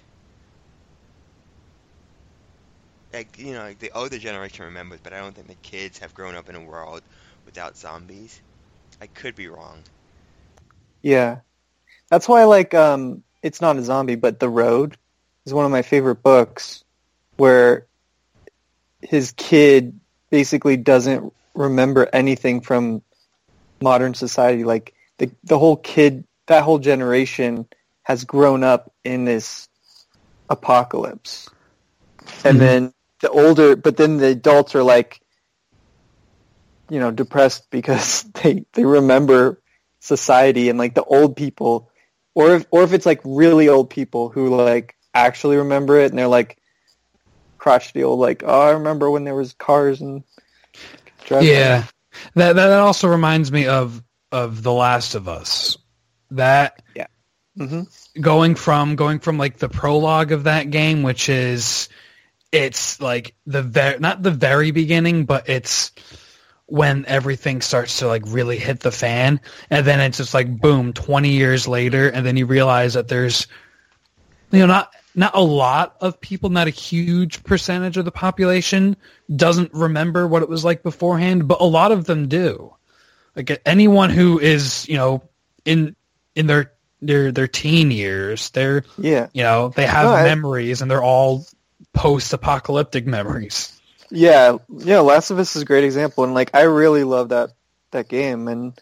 Like, you know, like the older generation remembers, but I don't think the kids have grown up in a world without zombies. I could be wrong. Yeah. That's why, like, it's not a zombie, but The Road is one of my favorite books, where his kid basically doesn't remember anything from modern society. Like, the whole kid, that whole generation has grown up in this apocalypse. And then then the adults are like, you know, depressed because they remember society, and like the old people, or if it's like really old people who like actually remember it, and they're like crotchety old, like, oh, I remember when there was cars and Yeah, that also reminds me of The Last of Us. That going from like the prologue of that game, which is it's like not the very beginning, but it's when everything starts to like really hit the fan, and then it's just like boom, 20 years later, and then you realize that there's not a lot of people, not a huge percentage of the population doesn't remember what it was like beforehand, but a lot of them do. Like anyone who is, in their teen years, they have memories, and they're all post-apocalyptic memories. Yeah, Last of Us is a great example, and like I really love that game, and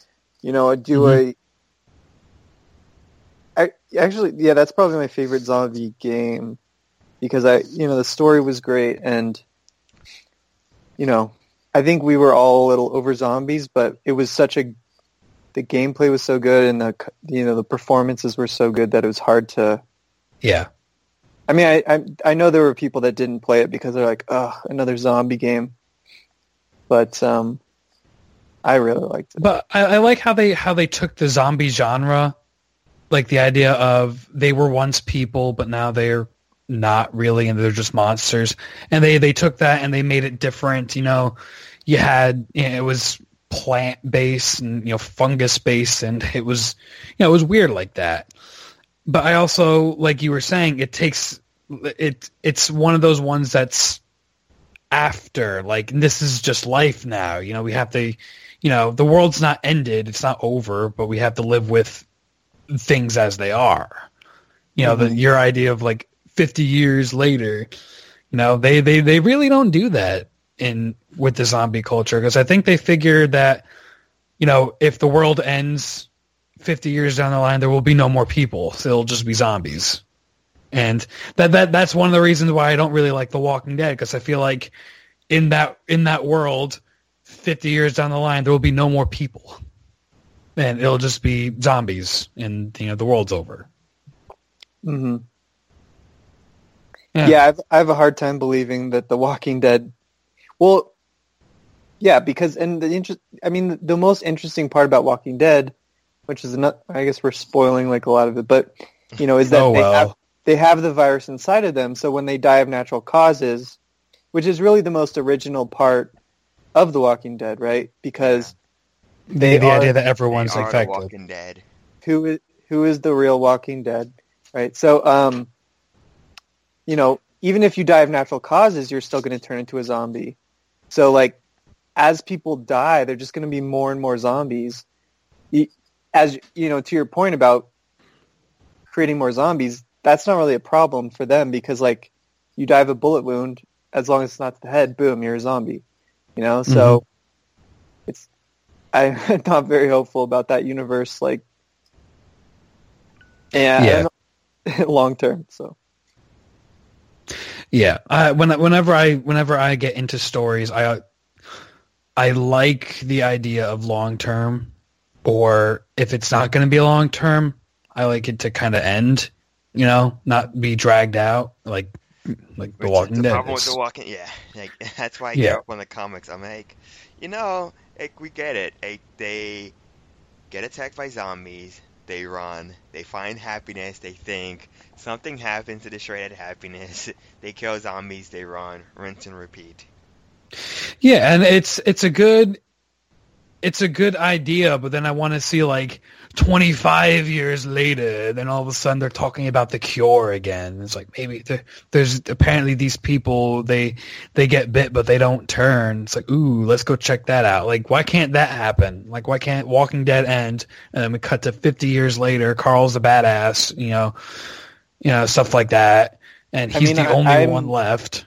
that's probably my favorite zombie game because the story was great, and I think we were all a little over zombies, but it was the gameplay was so good, and the performances were so good that it was hard to. Yeah. I mean, I know there were people that didn't play it because they're like, oh, another zombie game. But I really liked it. But I like how they took the zombie genre, like the idea of they were once people, but now they're not really, and they're just monsters. And they took that and they made it different. You had it was plant-based and fungus-based, and it was weird like that. But I also, like you were saying, it's one of those ones that's after, like, this is just life now. We have to, the world's not ended, it's not over, but we have to live with things as they are. Your idea of like 50 years later, they really don't do that with the zombie culture, because I think they figured that, if the world ends 50 years down the line, there will be no more people. So it'll just be zombies. And that's one of the reasons why I don't really like The Walking Dead, because I feel like in that world, 50 years down the line, there will be no more people. And it'll just be zombies, and the world's over. Mm-hmm. Yeah, I have a hard time believing that The Walking Dead. Well, yeah, because the most interesting part about Walking Dead, which is not, I guess we're spoiling like a lot of it, but is that they have the virus inside of them. So when they die of natural causes, which is really the most original part of The Walking Dead, right? Because the idea that everyone's infected. The Walking Dead. Who is the real Walking Dead, right? So even if you die of natural causes, you're still going to turn into a zombie. So like, as people die, they're just going to be more and more zombies. As to your point about creating more zombies, that's not really a problem for them, because like, you die of a bullet wound, as long as it's not to the head, boom, you're a zombie. So I'm not very hopeful about that universe, like, long term. So yeah, whenever I get into stories, I like the idea of long term, or if it's not going to be a long term, I like it to kind of end, not be dragged out like The Walking Dead. Problem with The Walking, like that's why I get up on the comics. I'm like, we get it. They get attacked by zombies. They run. They find happiness. They think something happens to destroy that happiness. They kill zombies. They run. Rinse and repeat. Yeah, and it's a good idea, but then I want to see like 25 years later, then all of a sudden they're talking about the cure again. It's like, maybe there's apparently these people, they get bit but they don't turn. It's like, ooh, let's go check that out. Like, why can't that happen? Like, why can't Walking Dead end and then we cut to 50 years later, Carl's a badass, stuff like that, and he's the only one left.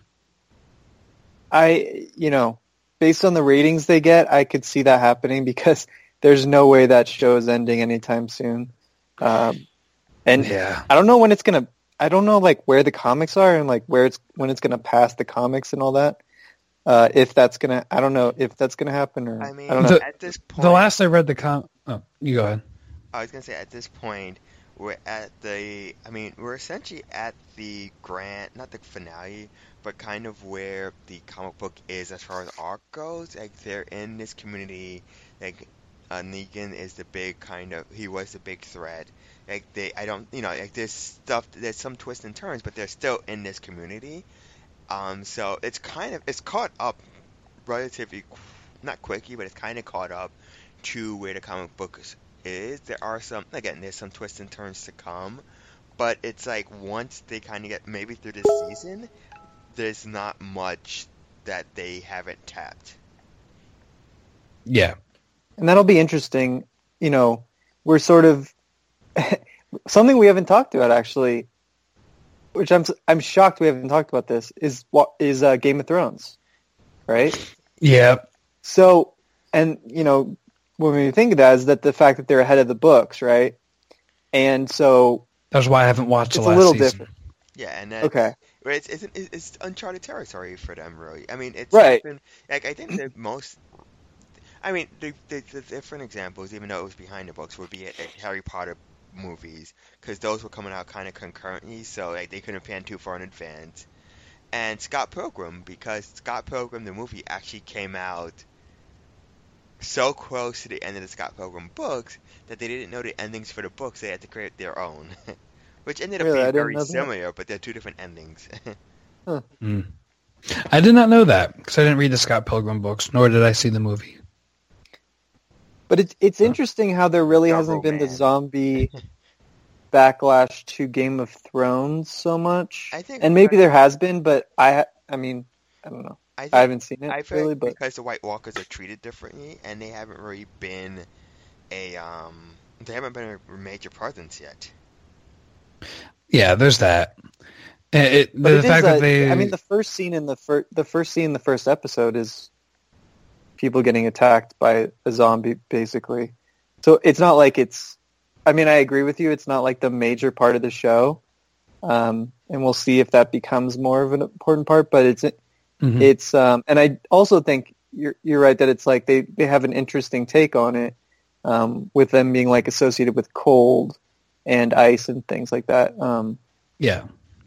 Based on the ratings they get, I could see that happening, because there's no way that show is ending anytime soon. I don't know when it's gonna. I don't know like where the comics are and like when it's gonna pass the comics and all that. If that's gonna, I don't know if that's gonna happen, or I don't know. At this point, the last I read the you go ahead. I was gonna say, at this point, we're essentially at the not the finale, but kind of where the comic book is as far as arc goes. Like they're in this community, like Negan is the big he was the big threat. Like I don't, like there's some twists and turns, but they're still in this community. So it's caught up relatively, not quickly, but it's kind of caught up to where the comic book is. There's some twists and turns to come, but it's like once they kind of get maybe through this season, there's not much that they haven't tapped. Yeah. And that'll be interesting. We're sort of something we haven't talked about actually, which I'm shocked we haven't talked about this is Game of Thrones, right? Yeah. So, and when we think of that is that the fact that they're ahead of the books, right? And so that's why I haven't watched the last season. It's a little different. Yeah, and okay. It's uncharted territory for them, really. I mean, it's right. Like I think the most. I mean, the different examples, even though it was behind the books, would be Harry Potter movies, because those were coming out kind of concurrently, so like they couldn't plan too far in advance. And Scott Pilgrim, because Scott Pilgrim, the movie, actually came out so close to the end of the Scott Pilgrim books that they didn't know the endings for the books. They had to create their own, which ended up being very similar, but they're two different endings. Huh. I did not know that, because I didn't read the Scott Pilgrim books, nor did I see the movie. But it's interesting how there really hasn't been the zombie backlash to Game of Thrones so much. And maybe there has been, but I mean, I don't know. I haven't seen it really, but because the White Walkers are treated differently, and they haven't really been a major presence yet. Yeah, there's that. The fact that the first scene in the first episode is people getting attacked by a zombie, basically. So it's not like I agree with you. It's not like the major part of the show, and we'll see if that becomes more of an important part. But it's and I also think you're right that it's like they have an interesting take on it, with them being like associated with cold and ice and things like that. Yeah.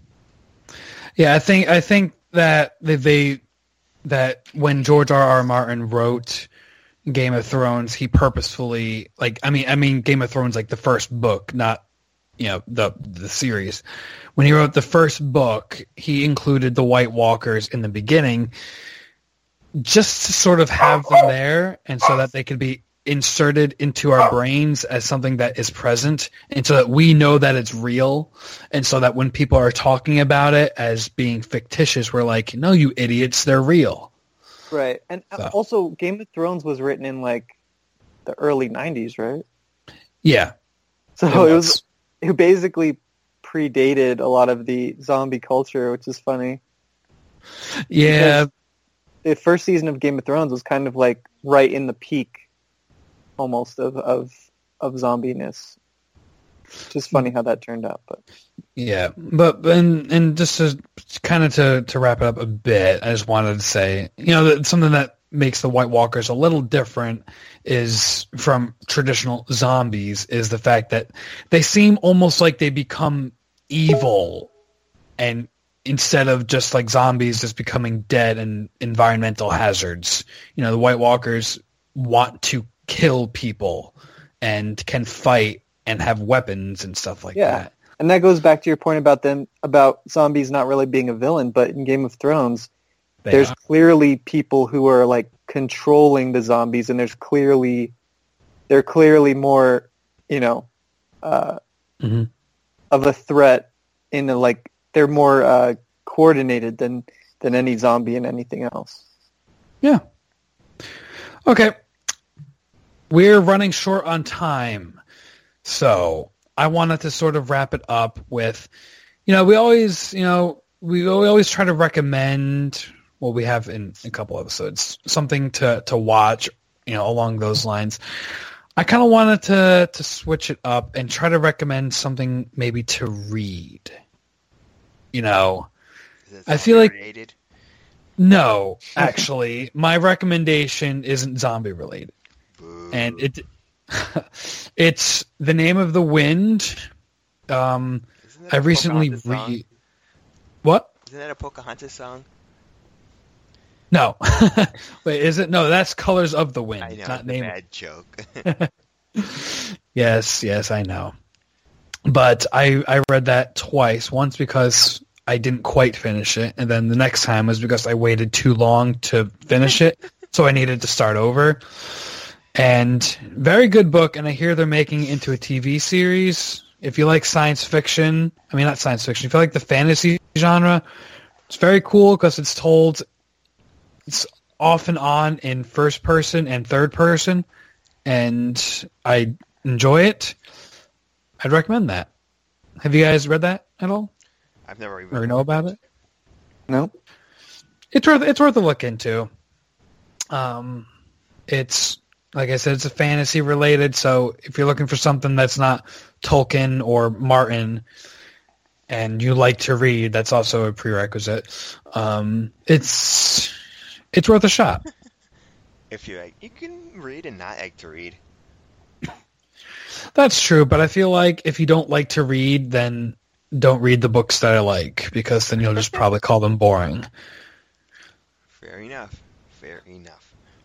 I think that that when George R.R. Martin wrote Game of Thrones, he purposefully Game of Thrones, like the first book, not the series. When he wrote the first book, he included the White Walkers in the beginning, just to sort of have them there, and so that they could be inserted into our brains as something that is present, and so that we know that it's real, and so that when people are talking about it as being fictitious, we're like, no, you idiots, they're real. Right. And also Game of Thrones was written in like the early 90s, right? Yeah. So it basically predated a lot of the zombie culture, which is funny. Yeah. Because the first season of Game of Thrones was kind of like right in the peak almost of zombiness. Just funny how that turned out, but yeah. But and just to kind of to wrap it up a bit, I just wanted to say, that something that makes the White Walkers a little different is from traditional zombies is the fact that they seem almost like they become evil, and instead of just like zombies just becoming dead and environmental hazards, the White Walkers want to kill people and can fight and have weapons and stuff like that. And that goes back to your point about zombies not really being a villain, but in Game of Thrones, there's clearly people who are like controlling the zombies, and they're clearly more, of a threat in they're more coordinated than any zombie and anything else. Yeah. Okay. We're running short on time. So I wanted to sort of wrap it up with, we always try to recommend what we have in a couple episodes, something to watch, along those lines. I kind of wanted to switch it up and try to recommend something maybe to read. I feel like related? No, actually, my recommendation isn't zombie related. Boo. And it's The Name of the Wind Isn't that I a recently Pocahontas song? What? Isn't that a Pocahontas song? No. Wait, is it? No, that's Colors of the Wind. I know, not it's a name. bad joke. Yes, I know. But I read that twice. Once because I didn't quite finish it, and then the next time was because I waited too long to finish it, so I needed to start over. And very good book, and I hear they're making it into a TV series. If you like science fiction, I mean not science fiction, if you like the fantasy genre, it's very cool because it's off and on in first person and third person, and I enjoy it. I'd recommend that. Have you guys read that at all? I've never even Or know about it? No. It's worth a look into. It's like I said, it's a fantasy related, so if you're looking for something that's not Tolkien or Martin and you like to read, that's also a prerequisite. It's worth a shot. If you like, you can read and not like to read. That's true, but I feel like if you don't like to read, then don't read the books that I like, because then you'll just probably call them boring. Fair enough. Fair enough.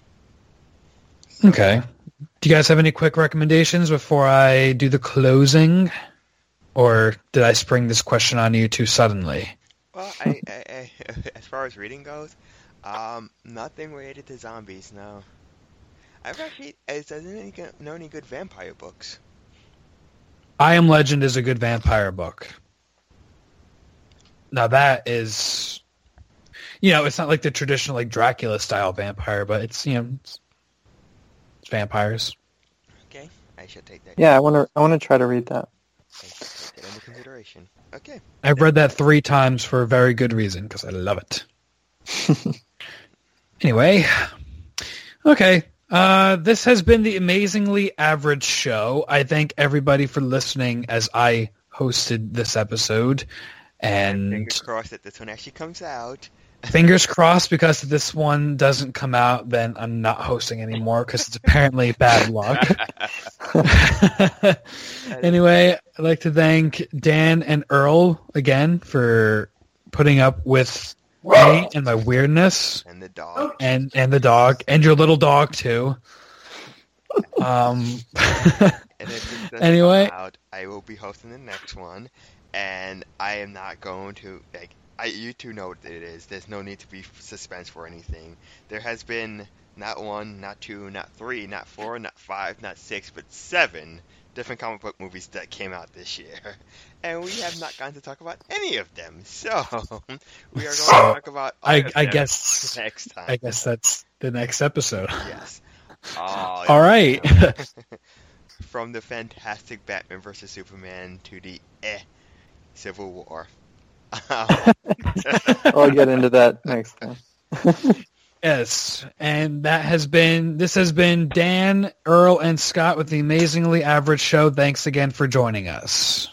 Okay. Do you guys have any quick recommendations before I do the closing? Or did I spring this question on you too suddenly? Well, I as far as reading goes, nothing related to zombies, no. I've actually, doesn't know any good vampire books. I Am Legend is a good vampire book. Now that is, it's not like the traditional like Dracula style vampire, but it's it's vampires. Okay, I should take that. Yeah, I want to try to read that. Okay, take that into consideration. Okay. I've read that 3 times for a very good reason, because I love it. Anyway, okay. This has been the Amazingly Average Show. I thank everybody for listening as I hosted this episode. And fingers crossed that this one actually comes out. Fingers crossed, because if this one doesn't come out, then I'm not hosting anymore, because it's apparently bad luck. Anyway, I'd like to thank Dan and Earl again for putting up with me and my weirdness. And the dog. And the dog. And your little dog, too. And if this doesn't Anyway. come out, I will be hosting the next one. And I am not going to, you two know what it is. There's no need to be suspense for anything. There has been not 1, not 2, not 3, not 4, not 5, not 6, but 7 different comic book movies that came out this year. And we have not gotten to talk about any of them. So, we are going to talk about all of them guess next time. I guess that's the next episode. Yes. All right. From the fantastic Batman vs. Superman to the Civil War. I'll get into that next time. Yes, and this has been Dan, Earl, and Scott with the Amazingly Average Show. Thanks again for joining us.